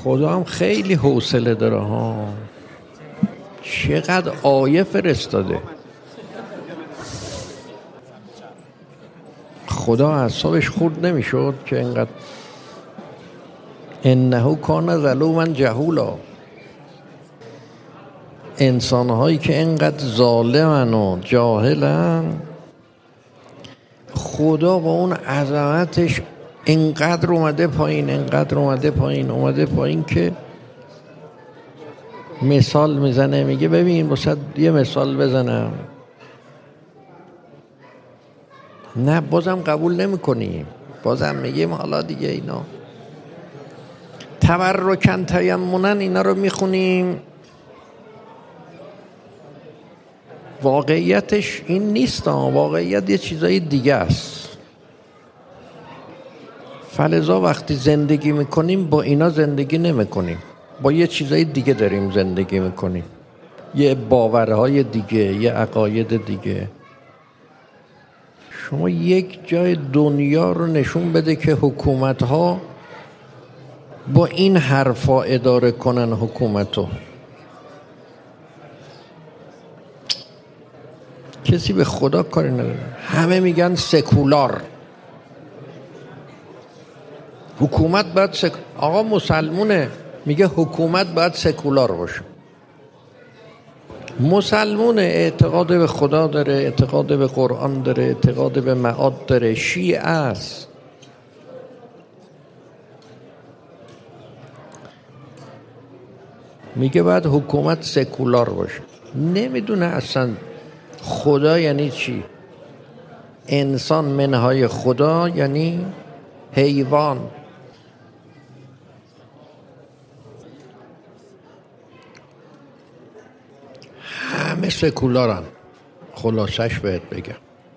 خدا هم خیلی حوصله داره ها، چقدر آیه فرستاده. خدا اعصابش خورد نمیشد که اینقدر انه کان ظلوما جهولا. انسانهایی که اینقدر ظالمن و جاهلن، خدا با اون عظمتش اینقدر اومده پایین که مثال میزنه. میگه ببین باید یه مثال بزنم، نه بازم قبول نمی کنیم، بازم میگیم حالا دیگه اینا تبرکن تیمونن اینا رو میخونیم. واقعیتش این نیست، واقعیت یه چیزای دیگه است. فلذا وقتی زندگی میکنیم با اینا زندگی نمیکنیم، با یه چیزای دیگه داریم زندگی میکنیم، یه باورهای دیگه، یه عقاید دیگه. شما یک جای دنیا رو نشون بده که حکومت‌ها با این حرفا اداره کنن حکومتو. کسی به خدا کاری نداره. همه میگن سکولار، حکومت باید آقا مسلمونه میگه حکومت باید سکولار باشه. مسلمون اعتقاد به خدا داره، اعتقاد به قرآن داره، اعتقاد به معاد داره. شیعه است، میگه باید حکومت سکولار باشه. نمیدونه اصلا خدا یعنی چی. انسان منهای خدا یعنی حیوان. همه سکولارن. خلاصش بهت بگم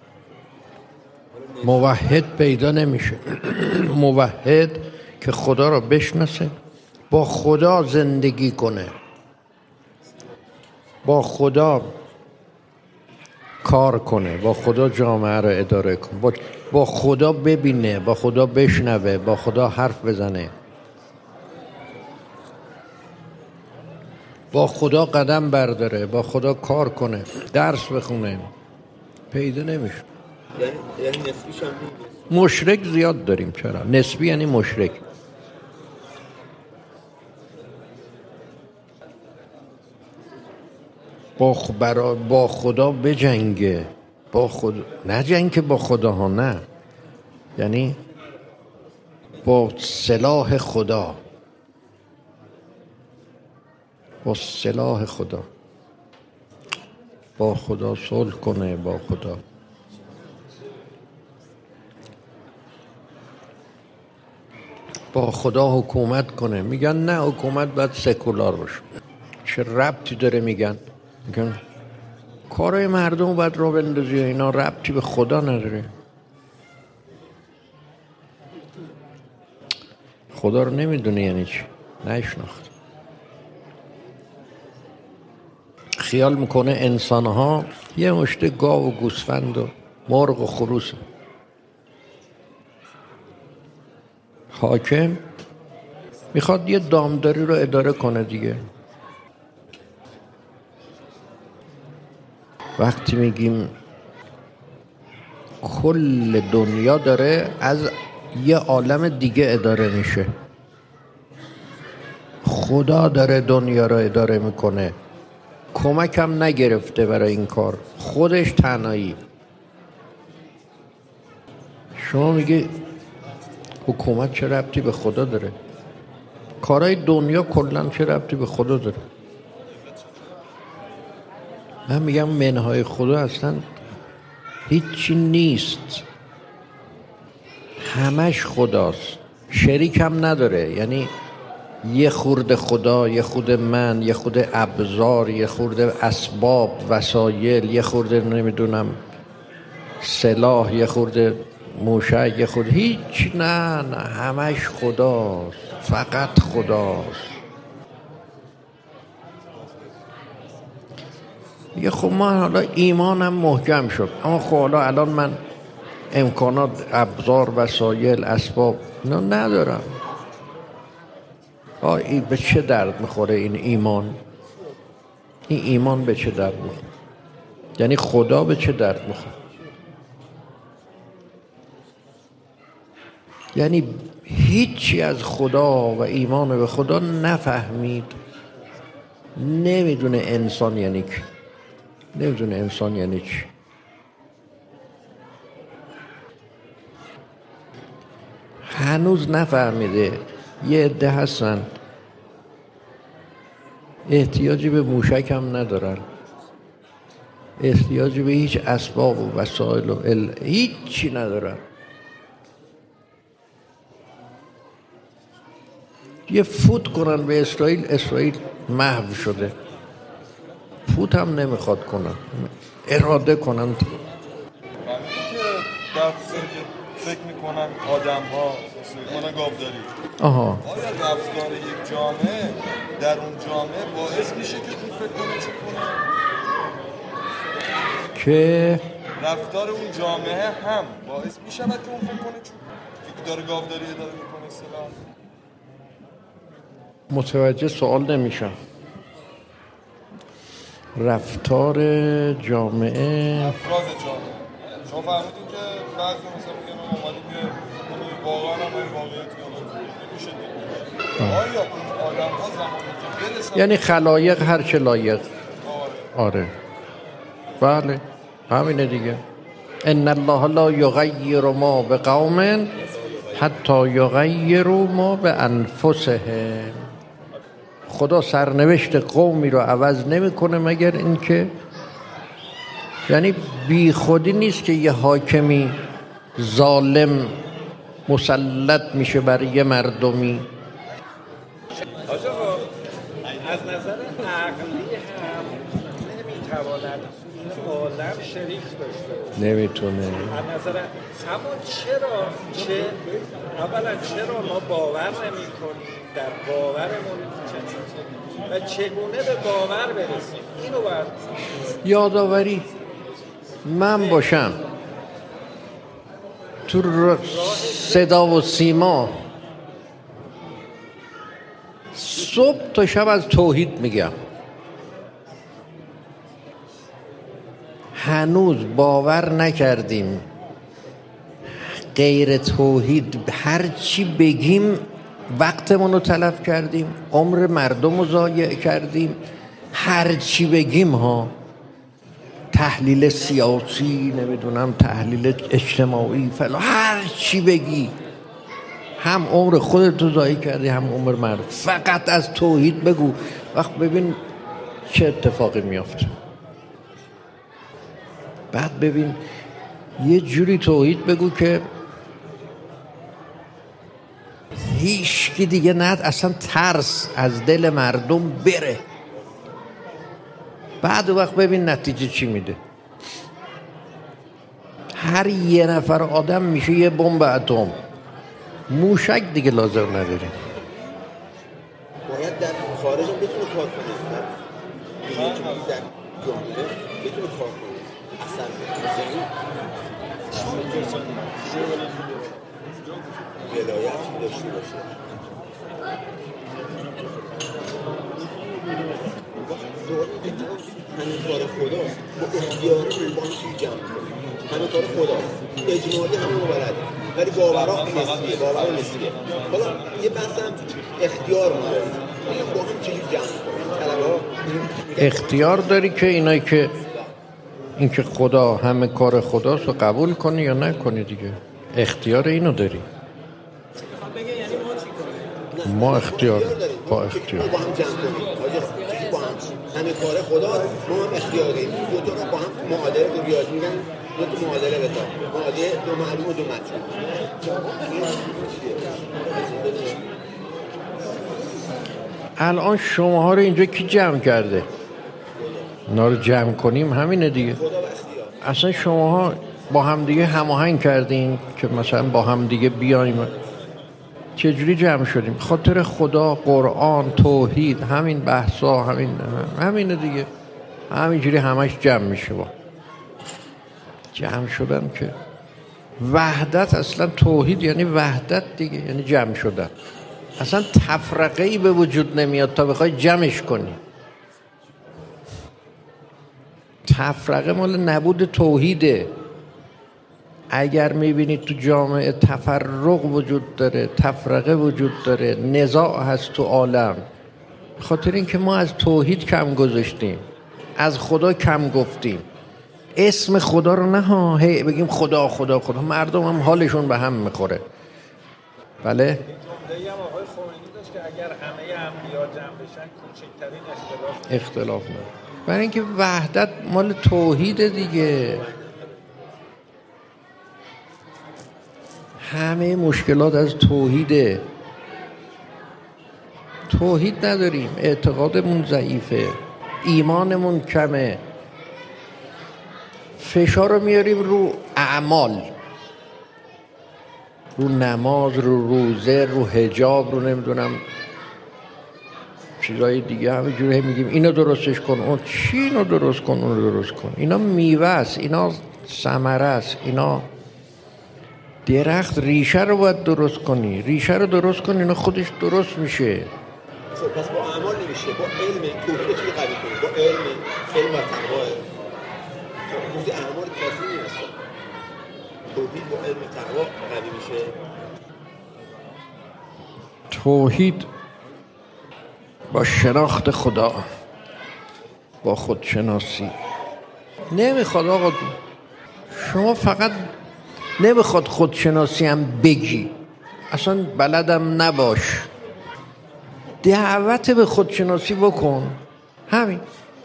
موحد پیدا نمیشه. موحد که خدا رو بشناسه، با خدا زندگی کنه، با خدا کار کنه، با خدا جامعه رو اداره کنه، با خدا ببینه، با خدا بشنوه، با خدا حرف بزنه، با خدا قدم برداره، با خدا کار کنه، درس بخونه. پیدا نمیشه. یعنی نسبیش هم نیست. مشرک زیاد داریم. چرا؟ نسبی یعنی مشرک. با خدا بجنگه، با خدا نه جنگ که با خدا ها، نه، یعنی با سلاح خدا، با سلاح خدا، با خدا صلح کنه، با خدا. با خدا حکومت کنه. میگن نه حکومت باید سکولار باشه. چه ربطی داره؟ میگن کارهای مردم باید را بندازی، اینا ربطی به خدا نداره. خدا رو نمیدونه یعنی چی، نشناخت. خیال میکنه انسانها یه مشته گاو و گوسفند و مرغ و خروس. حاکم میخواد یه دامداری رو اداره کنه دیگه. وقتی میگیم کل دنیا داره از یه عالم دیگه اداره میشه، خدا داره دنیا رو اداره میکنه، کمک هم نگرفته برای این کار، خودش تنهایی. شما میگه حکومت چه ربطی به خدا داره؟ کارهای دنیا کلن چه ربطی به خدا داره؟ من میگم منهای خدا اصلا هیچی نیست، همش خداست، شریک هم نداره. یعنی یه خورده خدا، یه خورده من، یه خورده ابزار، یه خورده اسباب وسایل، یه خورده نمیدونم سلاح، یه خورده موشک، یه خورده هیچ. نه همش خداست، فقط خداست. یه خب من حالا ایمانم محکم شد، اما خب حالا الان من امکانات، ابزار، وسایل، اسباب اینا ندارم. این به چه درد میخوره این ایمان؟ این ایمان به چه درد میخوره؟ یعنی خدا به چه درد میخوره؟ یعنی هیچی از خدا و ایمان به خدا نفهمید، نمیدونه انسان یعنی چی، نمیدونه انسان یعنی چی. هنوز نفهمیده. یه عده هستن احتیاجی به موشک هم ندارن، احتیاجی به هیچ اسباب و وسایل و هیچی ندارن. یه فوت کنن به اسرائیل محو شده. فوت هم نمیخواد کنن، اراده کنن. که فکر میکنن آدم ها میکنن گاوداری. آها. آیا رفتار یک جامعه در اون جامعه باعث میشه که اون فکر کنه چه کنه؟ که رفتار اون جامعه هم باعث میشه که اون فکر کنه چه داره گاوداری اداره میکنه؟ سلام متوجه سوال نمیشم. رفتار جامعه، افراد جامعه. شما فهمیدین که بعضی مثلا میگن اومدیم که واقعا هم این واقعیتی میشه دید. آیا اون آدم ها زمانی که برسن یعنی خلایق هر چه لایق. آره بله همینه دیگه. ان الله لا یغیر ما بقوم حتی یغیروا ما بانفسهم. خدا سرنوشت قومی رو عوض نمیکنه مگر اینکه، یعنی بی خودی نیست که یه حاکمی ظالم مسلط میشه بر یه مردمی. آقا از نظر عقلی هم نمیتواند این عالم شریک داشته باشه. نمیتونه. از نظر اما اولا چرا ما باور نمی کنیم در باورمون و چگونه به باور برسیم؟ اینو باید یادآوری من باشم تو صدا و سیما صبح تا شب از توحید میگم، هنوز باور نکردیم غیر توحید هر چی بگیم وقتمون رو تلف کردیم، عمر مردم رو ضایع کردیم. هر چی بگیم ها، تحلیل سیاسی، نمیدونم تحلیل اجتماعی فلان، هر چی بگی هم عمر خودت رو ضایع کردی هم عمر مردم. فقط از توحید بگو، وقت ببین چه اتفاقی میافته. بعد ببین یه جوری توحید بگو که هیچ کی دیگه ند اصلا ترس از دل مردم بره. بعد وقت ببین نتیجه چی میده. هر یه نفر آدم میشه یه بمب اتم. موشک دیگه لازم نداریم. باید در خارج هم بتونه کار کنه. در جامعه بتونه کار کنه. اصلا ولایت داشته باشه. همین کار خداست. با اختیار با هم چیزی جمع کنیم. همین کار خداست. اجمالی همون رو بلده. ولی باورها نسبیه. باورها نسبیه. حالا یه بحث هم اختیار داریم. با هم چیزی جمع کنیم. طلبه‌ها اختیار داری که اینایی که اینکه خدا همه کار خداست رو قبول کنی یا نکنی دیگه. اختیار اینو داری. ما اختیار با اختیار با هم جمع کنیم. آجا با هم همه کار خداست. ما هم اختیار داریم. دو تا رو با هم معادله تو ریاضی میگن. دو تا معادله بتا. معادله دو معلوم و دو مجهول. الان شماها رو اینجا کی جمع کرده؟ اینا رو جمع کنیم همینه دیگه. اصلا شماها با هم دیگه هماهنگ کردین که مثلا با هم دیگه بیایم. چجوری جمع شدیم؟ خاطر خدا، قرآن، توحید، همین بحثا، همینه دیگه. همینجوری همش جمع میشه. با جمع شدن که وحدت، اصلا توحید یعنی وحدت دیگه، یعنی جمع شدن. اصلا تفرقه‌ای به وجود نمیاد تا بخوای جمعش کنی. تفرقه مال نبود توحیده. اگر میبینید تو جامعه تفرق وجود داره، تفرقه وجود داره، نزاع هست تو عالم، خاطر اینکه ما از توحید کم گذاشتیم، از خدا کم گفتیم. اسم خدا رو نه هی بگیم خدا خدا خدا، مردم هم حالشون به هم میخوره. بله؟ جمله‌ای هم آقای خمینی داشت که اگر همه انبیا جمع بشن کوچکترین اختلاف نه. برای اینکه وحدت مال توحید دیگه. همه مشکلات از توحیده. توحید نداریم، اعتقادمون ضعیفه، ایمانمون کمه، فشار رو میاریم رو اعمال، رو نماز، رو روزه، رو حجاب، رو نمیدونم چیزای دیگه. همه جوری میگیم اینو درستش کن، اون چی اینو درست کن، اونو درست کن. اینا میوه است، اینا ثمره است، اینا درخت ریشه رو باید درست کنی. ریشه رو درست کنی اینا خودش درست میشه. خب پس با اعمال نمیشه، با علم توحید چی قوی کنی؟ با علم و تقوا. موضوع اعمال کافی نیست. توحید با علم تقوا قوی میشه. توحید با شناخت خدا، با خودشناسی. نمیخواد آقا شما فقط نمیخواد خودشناسی هم بگی، اصلا بلدم نباش، دعوت به خودشناسی بکن. همین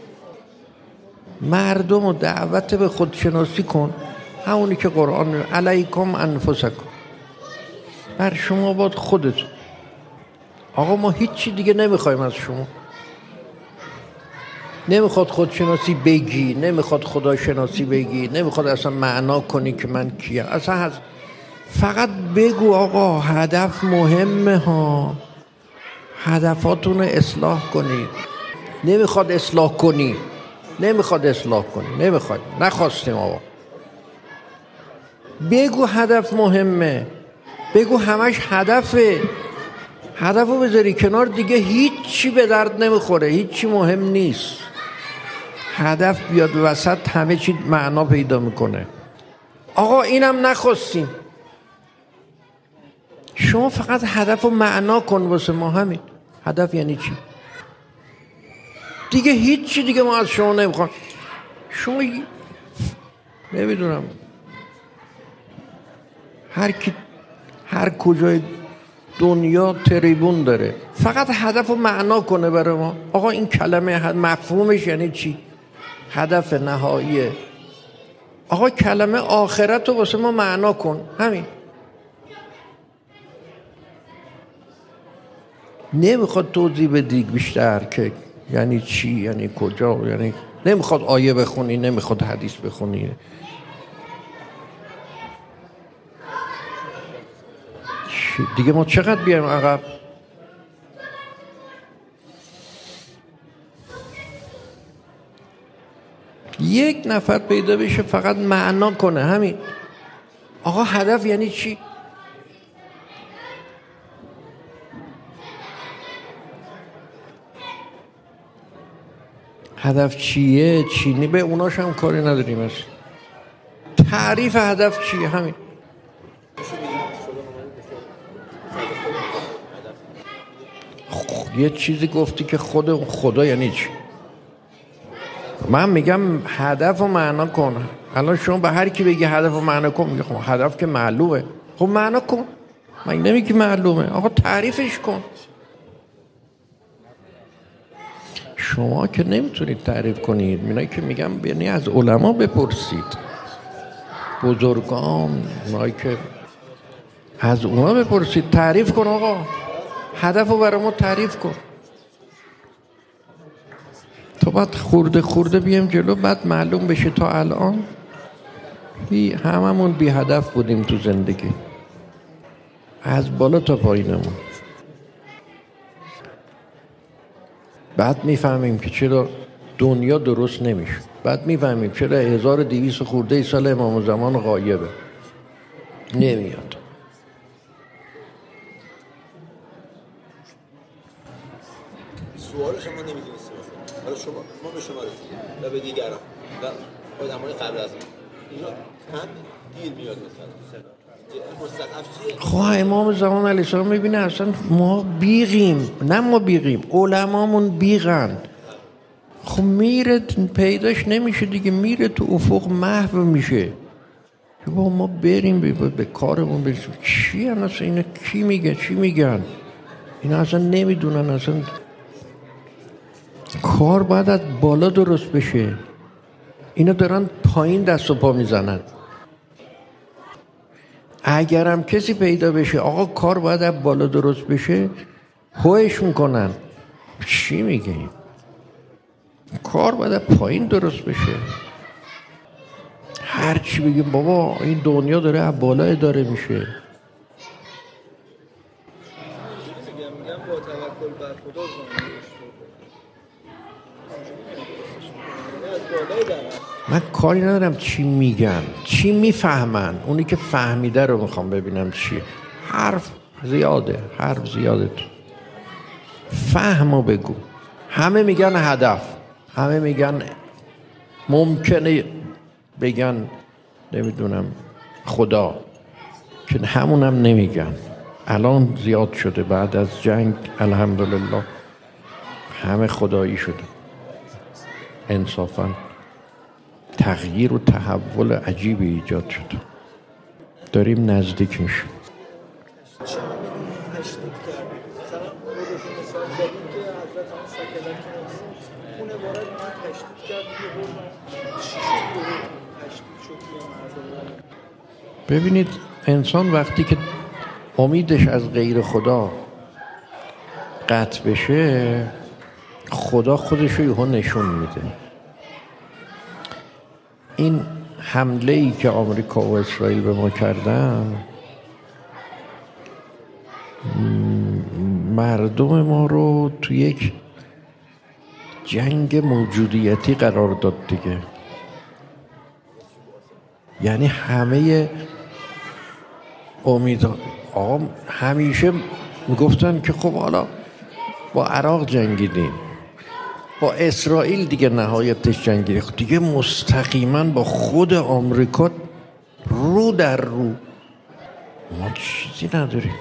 مردم رو دعوت به خودشناسی کن، همونی که قرآن علیکم انفسکم، بر شما باید خودتون. آقا ما هیچی دیگه نمیخوایم از شما. نمیخواد خودشناسی بگی، نمیخواد خداشناسی بگی، نمیخواد اصلا معنا کنی که من کیم. اصلا فقط بگو آقا هدف مهمه ها، هدفاتون اصلاح کنید. نمیخواد اصلاح کنی، نخواستیم آقا. بگو هدف مهمه، بگو همش هدفه. هدفو بذاری کنار دیگه هیچی به درد نمیخوره، هیچی مهم نیست. هدف بیاد وسط همه چی معنا پیدا میکنه. آقا اینم نخواستیم، شما فقط هدفو معنا کن واسه ما. همین هدف یعنی چی؟ دیگه هیچی دیگه ما از شما نمیخوام. شما نمیدونم هر کجای دنیا تریبون داره، فقط هدف رو معنا کنه برای ما. آقا این کلمه مفهومش یعنی چی؟ هدف نهاییه. آقا کلمه آخرت رو واسه ما معنا کن. همین. نمیخواد توضیح بدی بیشتر که یعنی چی، یعنی کجا، یعنی نمیخواد آیه بخونی، نمیخواد حدیث بخونی. دیگه ما چقدر بیایم عقب؟ یک نفر پیدا بشه فقط معنا کنه. همین. آقا هدف یعنی چی؟ هدف چیه؟ چینی به اوناش هم کاری نداریم. است تعریف هدف چیه؟ همین. یه چیزی گفتی که خدا یعنی چی؟ من میگم هدف رو معنا کن. الان شما به هر کی بگی هدف رو معنا کن میگه خب هدف که معلومه. خب معنا کن. من نمیگی معلومه، آقا تعریفش کن. شما که نمیتونید تعریف کنید. اینایی که میگم یعنی از علما بپرسید، بزرگان، اونایی که از اونا بپرسید. تعریف کن آقا، هدف رو برای ما تعریف کن. تو باید خورده خورده بیم جلو، بعد معلوم بشه. تا الان هممون بی هدف بودیم تو زندگی، از بالا تا پایینمون. بعد میفهمیم که چرا دنیا درست نمیشه. بعد میفهمیم چرا 1200 خورده سال امام زمان غایبه، نمیاد. سوال شما نمیدونستیم حالا ما به شما رسیدیم و به دیگران و آدمای قبل از اینا هم گیر میاد مثلا خب امام زمان علیه السلام میبینه اصلا ما بیغیم، نه ما بیغیم، علمامون بیغن. خب میره پیداش نمیشه دیگه، میره تو افق محو میشه. با ما بریم به کارمون برسیم. چی هم اصلا اینا کی میگه چی میگن؟ اینا اصلا نمیدونن. اصلا کار باید از بالا درست بشه. اینا دارن پایین دست و پا میزنن. اگرم کسی پیدا بشه آقا کار باید از بالا درست بشه، هوش میکنن. چی میگه؟ کار باید از پایین درست بشه. هر چی بگیم بابا این دنیا داره از بالا اداره میشه. میگم با توکل بر خدا من کاری ندارم چی میگن، چی میفهمن. اونی که فهمیده رو میخوام ببینم چی. حرف زیاده تو. فهمو بگو. همه میگن هدف، همه میگن ممکنه بگن نمیدونم خدا، که همونم نمیگن. الان زیاد شده بعد از جنگ الحمدلله همه خدایی شده. انصافاً تغییر و تحول عجیبی ایجاد شد. داریم نزدیک میشیم. ببینید انسان وقتی که امیدش از غیر خدا قطع بشه، خدا خودش رو یهو نشون میده. این حمله ای که آمریکا و اسرائیل به ما کردن، مردم ما رو تو یک جنگ موجودیتی قرار داد دیگه. یعنی همه آقا همیشه میگفتن که خب حالا با عراق جنگیدیم، با اسرائیل دیگه نهایتش جنگیدیم، دیگه مستقیما با خود آمریکا رو در رو. ما چیزی نداریم،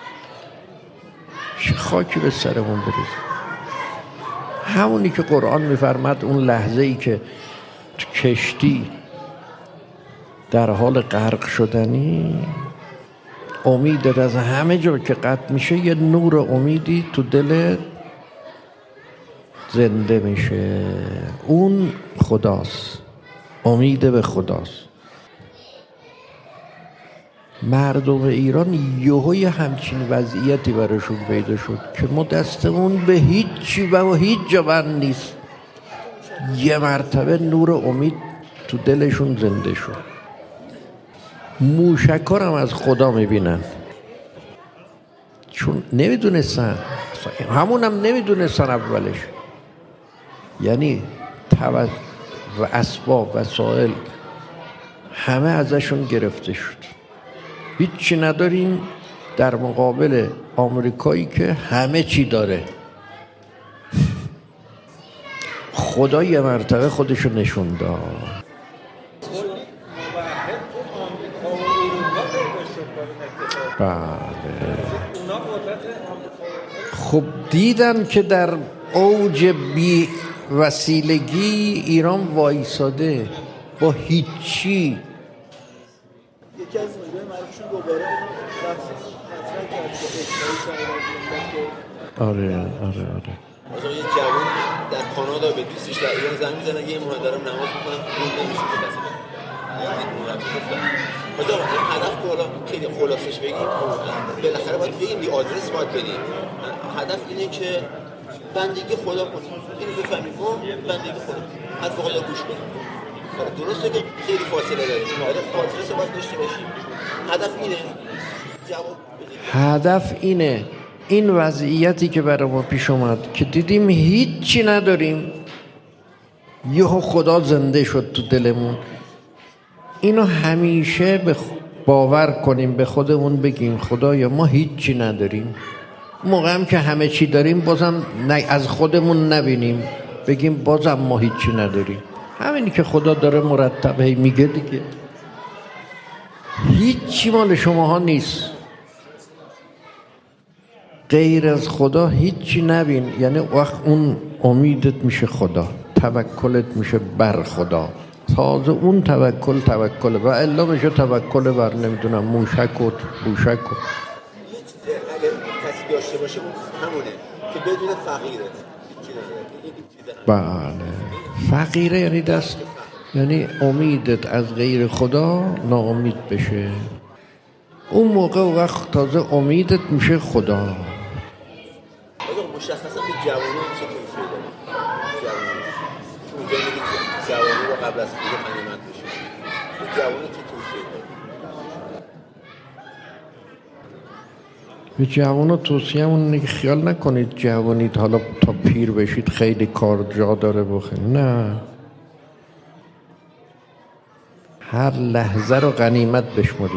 چه خاکی به سرمون بریزیم. همونی که قرآن میفرماد اون لحظه ای که تو کشتی در حال غرق شدنی، امید از همه جا که قطع میشه یه نور امیدی تو دل زنده میشه. اون خداست، امید به خداست. مردم ایران یهوی همچین وضعیتی براشون پیدا شد که ما دستمون به هیچی و هیچ جا بند نیست. یه مرتبه نور امید تو دلشون زنده شد. موشکارم از خدا میبینن، چون نمیدونستن، همونم نمیدونستن اولش. یعنی و اسباب وسایل همه ازشون گرفته شد. هیچی نداریم در مقابل آمریکایی که همه چی داره. خدا یه مرتبه خودشو نشون داد. بله. خب دیدن که در اوج بی وسیلگی ایران وایساده با هیچی. یکی از موضوع معروفشون دوباره مطرح کرد. آره. مثلا یه جوان در کانادا به دوستش در ایران زنگ میزنه، یه ماه دارم نماز میکنم اون نمیشه که مثلا مثلا هدف که حالا خیلی خلاصش بگیم، بالاخره باید بگیم دی آدرس باید بدیم. هدف اینه که بندگی خدا کنیم، اینو بفهمیم ما بندگی خدا، حرف خدا گوش کنیم. درسته که خیلی فاصله داریم، باید آدرس باید داشته باشیم. هدف اینه، جواب بدیم. هدف اینه. این وضعیتی که برای ما پیش اومد که دیدیم هیچی نداریم، یهو خدا زنده شد تو دلمون. اینو همیشه باور کنیم، به خودمون بگیم خدایا ما هیچی نداریم، موقع هم که همه چی داریم بازم از خودمون نبینیم بگیم بازم ما هیچی نداریم. همینی که خدا داره مرتب هی میگه دیگه، هیچی مال شماها نیست، غیر از خدا هیچی نبین. یعنی وقت اون امیدت میشه خدا، توکلت میشه بر خدا، تازه اون توکل و الا میشه توکل بر نمیدونم موشک و بوشک و اگه کسی داشته باشه همونه که بدون فقیره. بله فقیره یعنی دست، یعنی امیدت از غیر خدا ناامید بشه، اون موقع وقت تازه امیدت میشه خدا. آقا مشخصا به جوانی چه توصیه داریم؟ جوانی جوانی رو قبل از خود غنیمت بشه، به جوانی چه توصیه داریم؟ به جوان توصیه‌مون اینه که خیال نکنید جوانید حالا تا پیر بشید خیلی کار جا داره بخیر، نه، هر لحظه رو غنیمت بشمارید.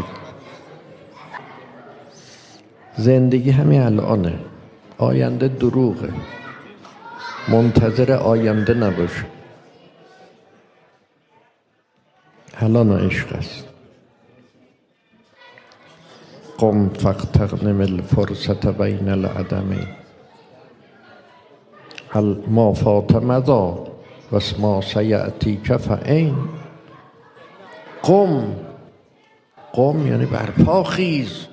زندگی همین الانه، آینده دروغه، منتظر آینده نباش، الان عشق است. قم فاغتنم الفرصة بین العدمین، ما فات مضی و ما سیأتیک فعین. قم یعنی برپا خیز،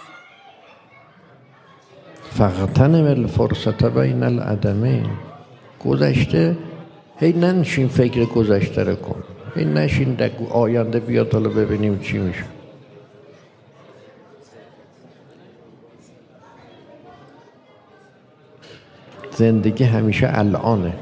فاغتنم الفرصة بین العدمین. گذشته هی ننشین فکر گذشته رو کن، هی نشین آینده بیاد حالا ببینیم چی میشه. زندگی همیشه الانه.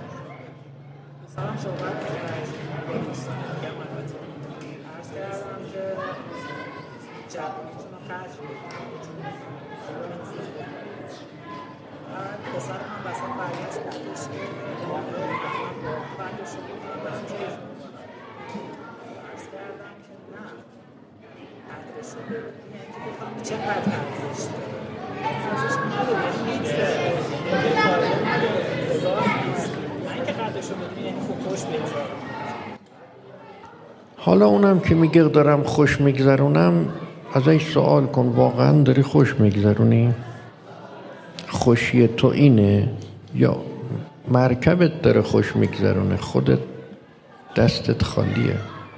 حالا اونم که میگه دارم خوش میگذرونم، ازش سوال کن واقعا داری خوش میگذرونی؟ خوشی تو اینه یا مرکبت داره خوش میگذرونه، خودت دستت خالیه؟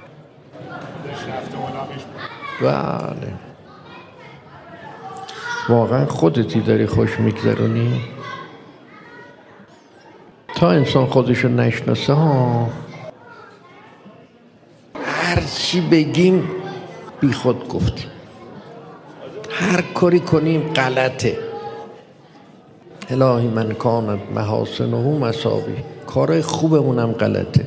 بله واقعا خودتی داری خوش میگذرونی؟ تا انسان خودشو نشناسه ها هر چی بگیم بی خود گفتیم، هر کاری کنیم غلطه. الهی من کانت محاسنه مساوی، کارهای خوبمونم غلطه.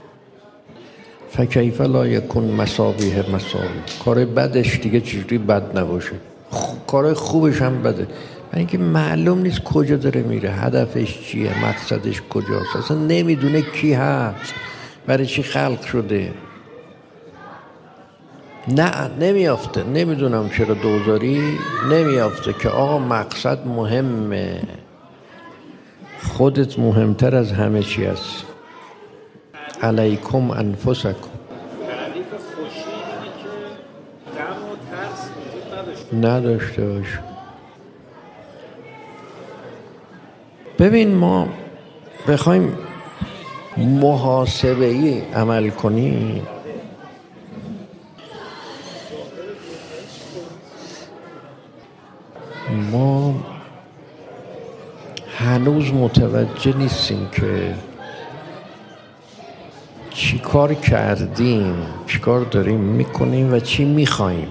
فکیف لا یکون مساویه مساوی، کار بدش دیگه چجوری بد نباشه، کارهای خوبش هم بده. اینکه معلوم نیست کجا داره میره، هدفش چیه، مقصدش کجاست، اصلا نمیدونه کی هست، برای چی خلق شده. نه نمیافته، نمیدونم چرا دوزاری نمیافته که آقا مقصد مهمه، خودت مهمتر از همه چی است. علیکم انفسکم. تعریف خوشی اینه که غم و ترس وجود نداشته باش. ببین ما بخوایم محاسبه‌ای عمل کنیم، ما هنوز متوجه نیستیم که چی کار کردیم، چی کار داریم میکنیم و چی میخواییم.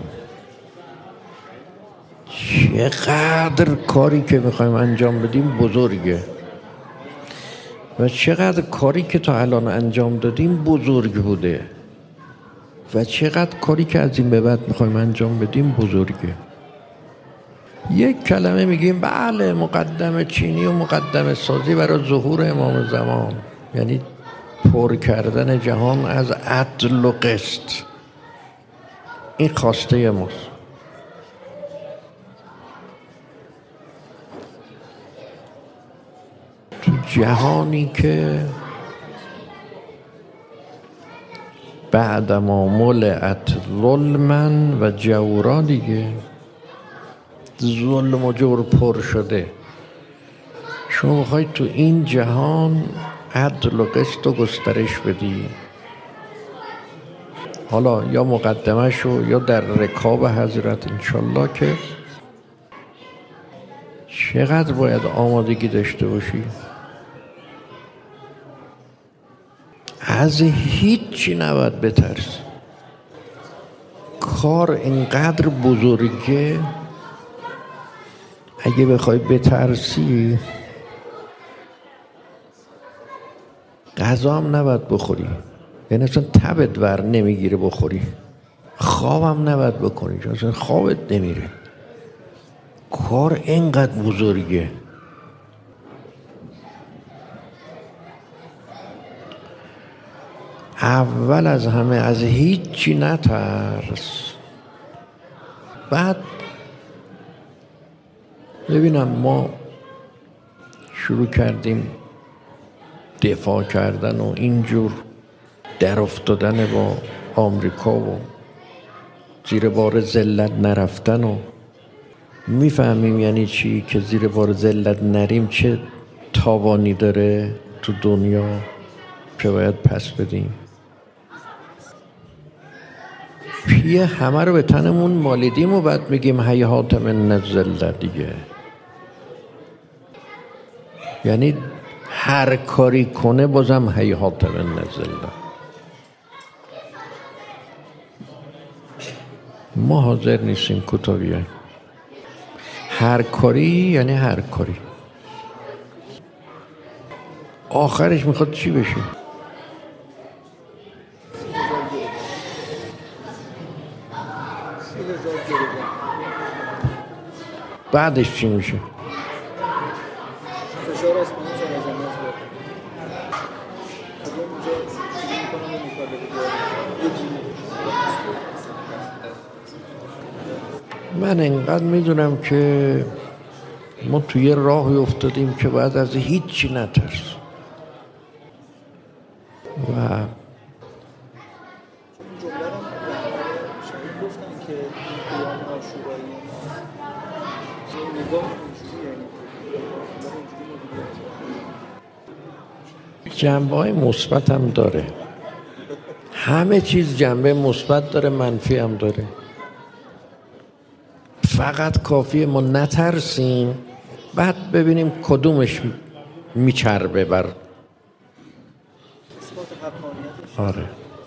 چقدر کاری که میخوایم انجام بدیم بزرگه و چقدر کاری که تا الان انجام دادیم بزرگ بوده و چقدر کاری که از این به بعد میخوایم انجام بدیم بزرگه. یک کلمه میگیم بله مقدمه چینی و مقدمه سازی برای ظهور امام زمان، یعنی پر کردن جهان از عدل و قسط. این خواسته ماست. جهانی که بعدما ملئت ظلما و جورا دیگه، ظلم و جور پر شده. شما میخوای تو این جهان عدل و قسط و گسترش بدی، حالا یا مقدمه شو یا در رکاب حضرت انشالله، که چقدر باید آمادگی داشته باشی؟ از هیچی نباید بترس. کار اینقدر بزرگه اگه بخوای بترسی غذا هم نباید بخوری، یعنی اصلا تبت ور نمیگیره بخوری، خوابم نباید بکنی چون اصلا خوابت نمیره. کار اینقدر بزرگه. اول از همه از هیچی نترس. بعد ببینم ما شروع کردیم دفاع کردن و اینجور در افتادن با آمریکا و زیر بار ذلت نرفتن و میفهمیم یعنی چی که زیر بار ذلت نریم، چه تاوانی داره تو دنیا که باید پس بدیم. پیه همه رو به تنمون مالیدیم و بعد میگیم هیهات من الذلة دیگه. یعنی هر کاری کنه بازم هیهات من الذلة. ما حاضر نیستیم کوتاهی. هر کاری یعنی هر کاری. آخرش میخواد چی بشه؟ بعدش چی میشه؟ من اینقدر میدونم که ما توی راهی افتادیم که بعد از هیچی نترس. و جنبه‌های مثبت هم داره. همه چیز جنبه مثبت داره، منفی هم داره. فقط کافیه ما نترسیم، بعد ببینیم کدومش میچربه بر. آره،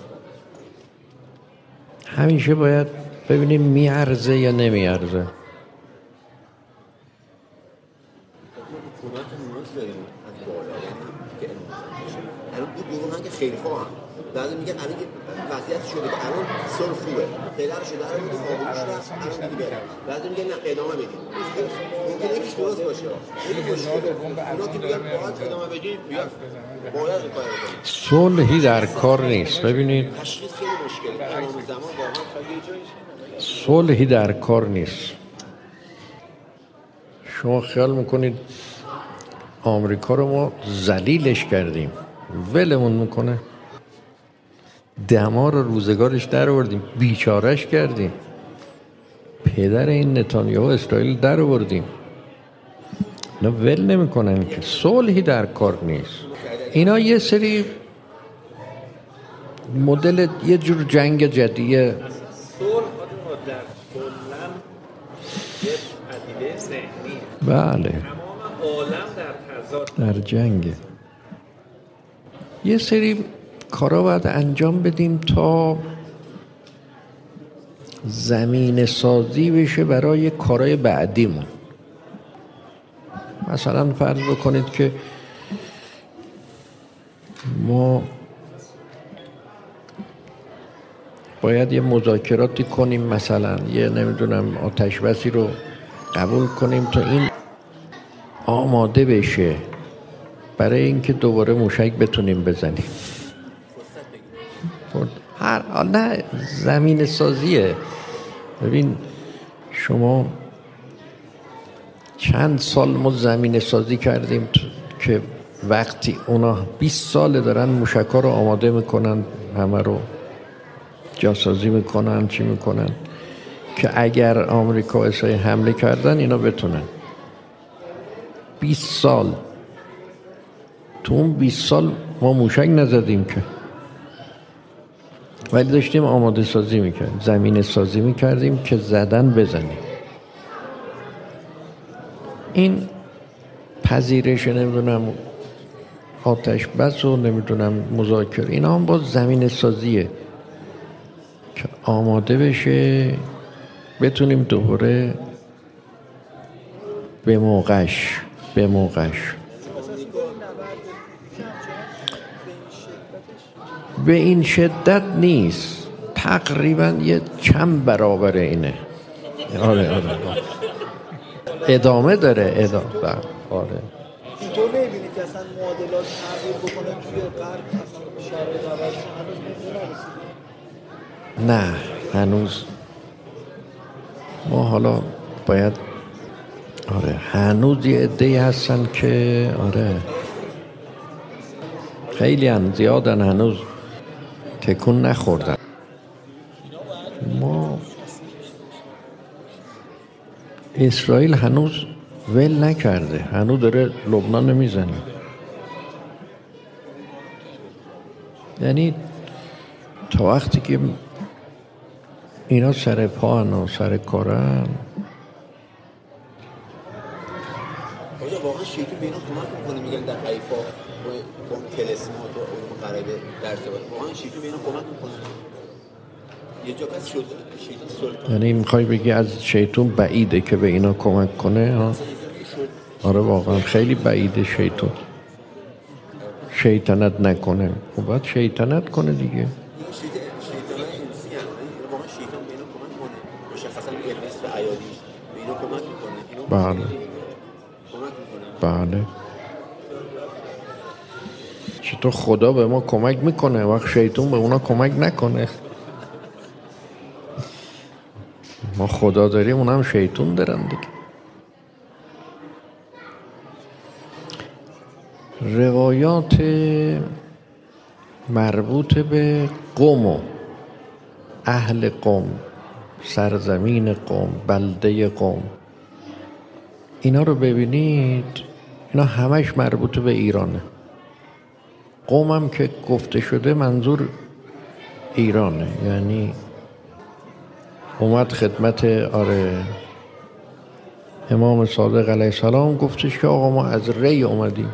همیشه باید ببینیم میارزه یا نمیارزه. خیلی خواهم بعضی میگن الان وضعیت شده که الان سال خوبه پدر شده الان میگه آبروش رفت الان دیگه بره، بعضی میگن نه ادامه بدید. ممکنه یکیش درست باشه، یکی مشکل اونا که میگن باید ادامه بدید باید این کار بکنید. صلحی در کار نیست. ببینید تشخیص خیلی مشکله. تمام زمان واقعا تا یه جایی صلحی در کار نیست. شما خیال میکنید آمریکا رو ما ذلیلش کردیم، ولمون میکنه؟ دمار روزگارش در آوردیم، بیچارش کردیم، پدر این نتانیاهو اسرائیل در آوردیم. اینا ول نمیکنن که. صلحی در کار نیست. اینا یه سری مدل یه جور جنگ جدیه. صلح در کلن یه پدیده ذهنیه. بله، تمام عالم در تضاد، در جنگه. یه سری کارا باید انجام بدیم تا زمین سازی بشه برای کارهای بعدیمون. مثلا فرض بکنید که ما باید یه مذاکراتی کنیم، مثلا یه نمیدونم آتش بسی رو قبول کنیم تا این آماده بشه برای اینکه دوباره موشک بتونیم بزنیم. نه، زمین سازیه. ببین شما چند سال ما زمین سازی کردیم که وقتی اونا 20 سال دارن موشک‌ها رو آماده میکنن، همه رو جاسازی میکنن، چی میکنن که اگر آمریکا و اسرائیل حمله کردن اینا بتونن. 20 سال، تو اون 20 سال ما موشک نزدیم که، ولی داشتیم آماده سازی میکردیم، زمین سازی میکردیم که زدن بزنیم. این پذیرش نمیدونم آتش بس و نمیدونم مذاکره، اینا هم باز زمین سازیه که آماده بشه بتونیم دوباره به موقعش به این شدت نیست، تقریبا یه چند برابر اینه. آره ادامه داره آره. اینطور نمی‌بینید که اصلا معادلات تغییر بکنه توی غرب، اصلا شرایط عوض هنوز نه هنوز ما حالا باید هنوز یه عده‌ای هستن که خیلی زیادن هنوز تکون نخوردن. ما اسرائیل هنوز ول نکرده، هنوز داره لبنان میزنه. یعنی تا وقتی که اینا سر پا و سر کارن. آیا واقعا شیطون به اینا کمک میکنه؟ میگن در حیفا با تلسمات و علوم غریبه در ارتباط، واقعا شیطون به اینا کمک میکنه؟ یه جا پس شیطان سلطان، یعنی میخوای بگی از شیطون بعیده که به اینا کمک کنه ها؟ آره واقعا خیلی بعیده شیطون شیطنت نکنه. خب باید شیطنت کنه دیگه. شیطان انسی هم واقعا شیطان به اینا کمک کنه، مشخصا ابلیس و ایالیش به اینا کمک میکنه. بله چطور خدا به ما کمک میکنه وقت شیطون به اونا کمک نکنه؟ ما خدا داریم، اونا هم شیطون دارن دیگه. روایات مربوط به قم و اهل قم، سرزمین قم، بلده قم، اینا رو ببینید، اینا همش مربوط به ایرانه. قم هم که گفته شده منظور ایرانه، یعنی اومد خدمت امام صادق علیه السلام گفتش که آقا ما از ری اومدیم.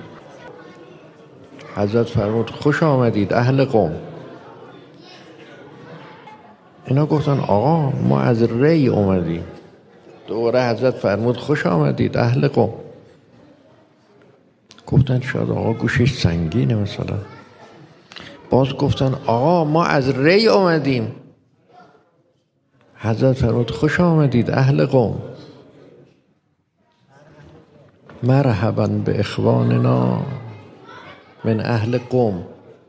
حضرت فرمود خوش آمدید اهل قم. اینا گفتن آقا ما از ری اومدیم. دوباره حضرت فرمود خوش آمدید اهل قم. گفتن شاید آقا گوشش سنگینه مثلا. باز گفتن آقا ما از ری اومدیم. حضرت فرمود خوش آمدید اهل قم. مرحبا به اخواننا من اهل قم.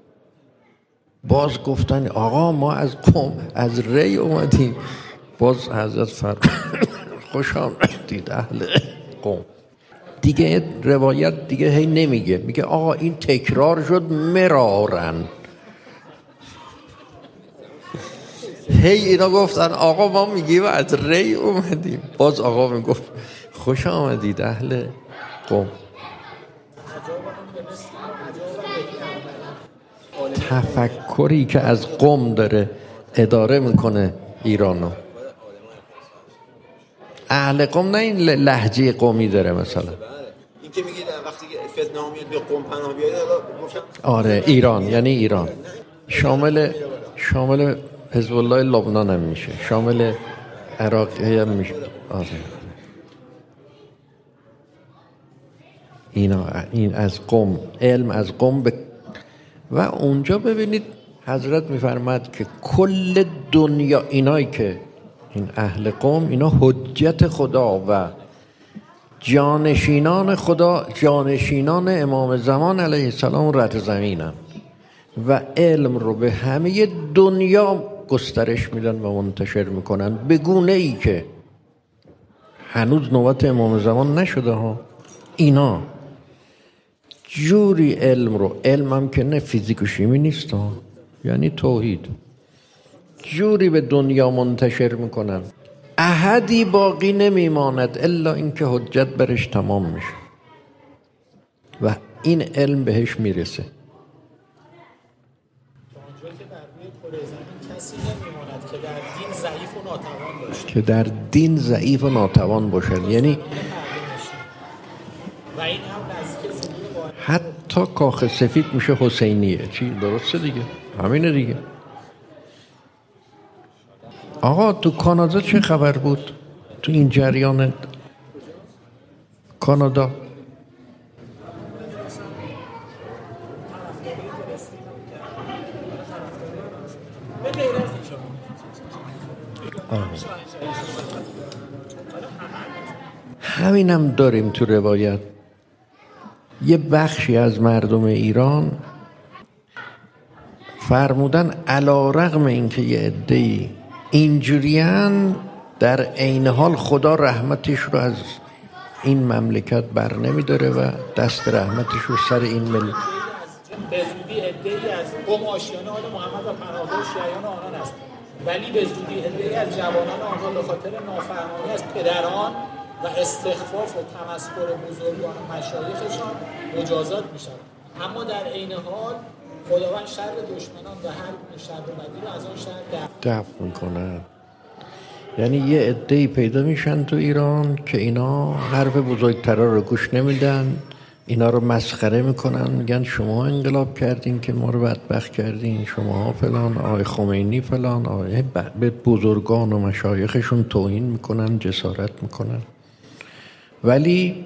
باز گفتن آقا ما از قم، از ری اومدیم. باز حضرت فرمود خوش آمدید اهل قم. دیگه روایت دیگه هی نمیگه، میگه آقا این تکرار شد مرارن. هی اینا گفتن آقا ما میگیم از ری اومدیم. باز آقا میگفت خوش آمدید اهل قم. تفکری که از قم داره اداره میکنه ایرانو. اهل قم نه این لهجه قومی داره مثلا. این که میگه وقتی فتنه ها میاد به قم پناه بیاید، آره ایران یعنی ایران شامل حزب الله لبنان هم میشه، شامل عراق هم میشه. آره این از قم، علم از قم و اونجا ببینید حضرت میفرماد که کل دنیا اینایی که این اهل قم، اینا حجت خدا و جانشینان خدا، جانشینان امام زمان علیه السلام رد زمینن و علم رو به همه دنیا گسترش میدن و منتشر میکنن به گونه ای که هنوز نوبت امام زمان نشده ها. اینا جوری علم رو، علم هم که نه فیزیک و شیمی نیست ها، یعنی توحید، جوری به دنیا منتشر میکنن احدی باقی نمیماند الا اینکه حجت برش تمام میشه و این علم بهش میرسه. کسی نمیماند که در دین ضعیف و ناتوان باشد، که در دین ضعیف و ناتوان باشد، یعنی و این هم نزدیک ظهور قائم. حتی کاخ سفید میشه حسینیه. چی درسته دیگه، همینه دیگه. آقا تو کانادا چه خبر بود تو این جریان کانادا؟ همینم داریم تو روایت. یه بخشی از مردم ایران فرمودن علی‌رغم اینکه یه عده‌ای اینجوریان، در عین حال خدا رحمتش رو از این مملکت بر نمی‌داره و دست رحمتش رو سر این ملت به زودی عده‌ای از قوم آشیانه آل محمد و پناهگاه شیعیان آنان است، ولی به زودی عده‌ای از جوانان آنها به خاطر نافرمانی از پدران و استخفاف و تمسخر بزرگان و مشایخشان مجازات می‌شوند. اما در عین حال خداوند شر دشمنان و هر گونه شر و بدی رو از آن شر دفع میکنن. یعنی یه عده‌ای پیدا میشن تو ایران که اینا حرف بزرگترا رو گوش نمیدن، اینا رو مسخره میکنن، میگن شما انقلاب کردین که ما رو بدبخت کردین، شما فلان، آقای خمینی فلان، آقای به بزرگان و مشایخشون توهین میکنن، جسارت میکنن. ولی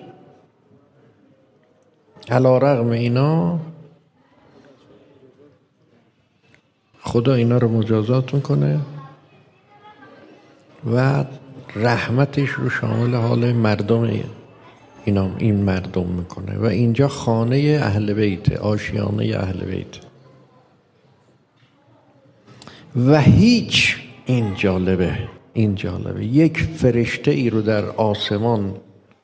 علی‌رغم اینا خدا اینا رو مجازات میکنه و رحمتش رو شامل حال مردم این مردم میکنه و اینجا خانه اهل بیت، آشیانه اهل بیت. و هیچ این جالبه یک فرشته ای رو در آسمان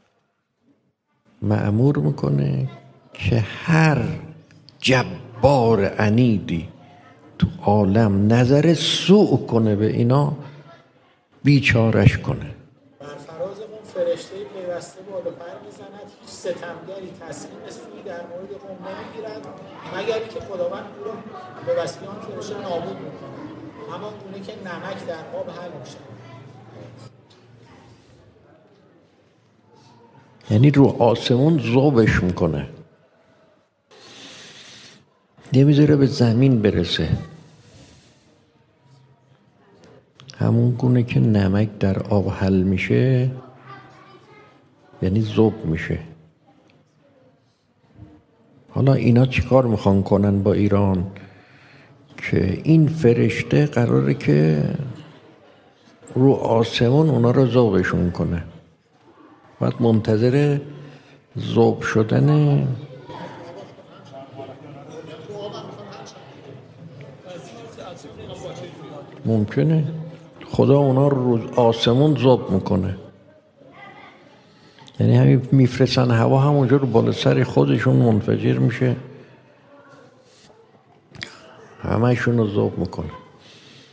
مأمور میکنه که هر جبار عنیدی تو عالم نظر سوء کنه به اینا بیچارش کنه. بر فراز اون فرشته پیوسته بالا پر میزند، هیچ ستمگری تصمیم سوئی در مورد قوم نمیگیرد مگر اینکه خداوند او را به وسیله آن فرشته نابود میکنه، همان گونه که نمک در آب حل میشود. یعنی رو آسمون ذوبش میکنه، نمیذاره به زمین برسه، همون گونه که نمک در آب حل میشه یعنی ذوب میشه. حالا اینا چیکار میخوان کنن با ایران که این فرشته قراره که رو آسمون اونا رو ذوبشون کنه، باید منتظر ذوب شدن ممکنه خدا اونا رو آسمون ذوب میکنه. یعنی همین میفرستن هوا همونجا رو بالا سر خودشون منفجر میشه، همه‌شون رو ذوب میکنه.